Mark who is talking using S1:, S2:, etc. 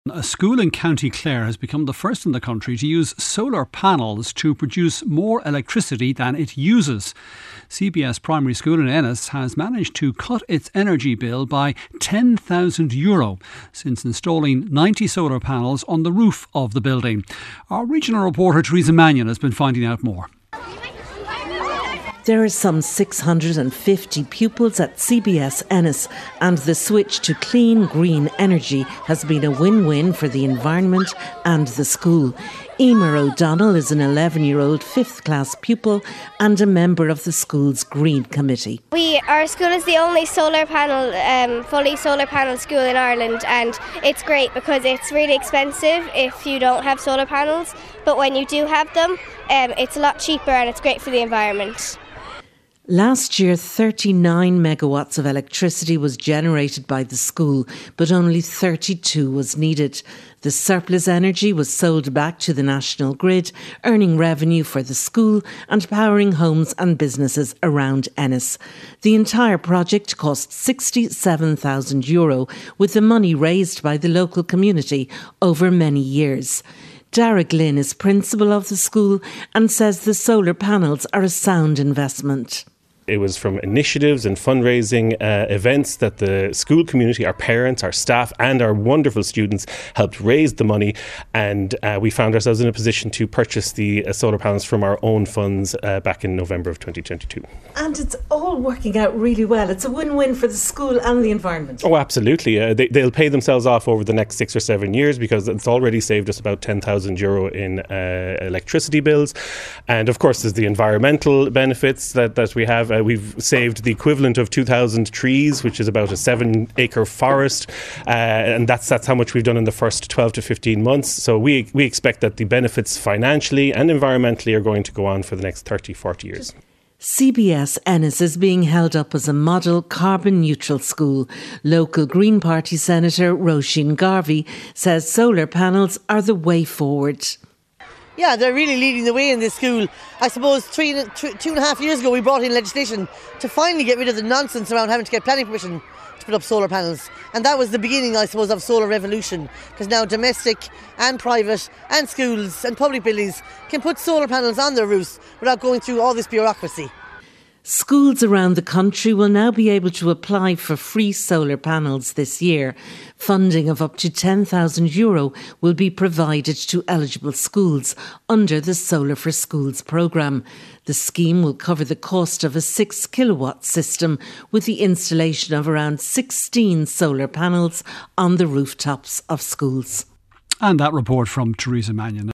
S1: A school in County Clare has become the first in the country to use solar panels to produce more electricity than it uses. CBS Primary School in Ennis has managed to cut its energy bill by €10,000 since installing 90 solar panels on the roof of the building. Our regional reporter Teresa Mannion has been finding out more.
S2: There are some 650 pupils at CBS Ennis, and the switch to clean green energy has been a win-win for the environment and the school. Emer O'Donnell is an 11-year-old 5th class pupil and a member of the school's Green Committee.
S3: Our school is the only fully solar panel school in Ireland, and it's great because it's really expensive if you don't have solar panels, but when you do have them, it's a lot cheaper and it's great for the environment.
S2: Last year, 39 megawatts of electricity was generated by the school, but only 32 was needed. The surplus energy was sold back to the national grid, earning revenue for the school and powering homes and businesses around Ennis. The entire project cost €67,000, with the money raised by the local community over many years. Dara Glynn is principal of the school and says the solar panels are a sound investment.
S4: It was from initiatives and fundraising events that the school community, our parents, our staff and our wonderful students helped raise the money, and we found ourselves in a position to purchase the solar panels from our own funds back in November of 2022.
S2: And it's all working out really well. It's a win-win for the school and the environment.
S4: Oh, absolutely. They'll pay themselves off over the next 6 or 7 years because it's already saved us about €10,000 in electricity bills. And of course, there's the environmental benefits that we have. We've saved the equivalent of 2,000 trees, which is about a 7-acre forest. And that's how much we've done in the first 12 to 15 months. So we expect that the benefits financially and environmentally are going to go on for the next 30, 40 years.
S2: CBS Ennis is being held up as a model carbon neutral school. Local Green Party Senator Roisin Garvey says solar panels are the way forward.
S5: Yeah, they're really leading the way in this school. I suppose 2.5 years ago we brought in legislation to finally get rid of the nonsense around having to get planning permission to put up solar panels. And that was the beginning, I suppose, of solar revolution, because now domestic and private and schools and public buildings can put solar panels on their roofs without going through all this bureaucracy.
S2: Schools around the country will now be able to apply for free solar panels this year. Funding of up to €10,000 will be provided to eligible schools under the Solar for Schools programme. The scheme will cover the cost of a 6-kilowatt system with the installation of around 16 solar panels on the rooftops of schools.
S1: And that report from Teresa Mannion.